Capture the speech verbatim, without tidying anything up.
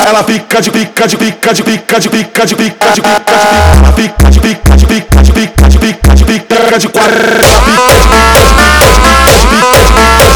ela fica de pica de pica de pica de pica de pica de pica de pica. Ela fica de pica de pica de pica de pica de pica de pica de quatro. Ela fica de pica de pica de pica de pica de pica de pica.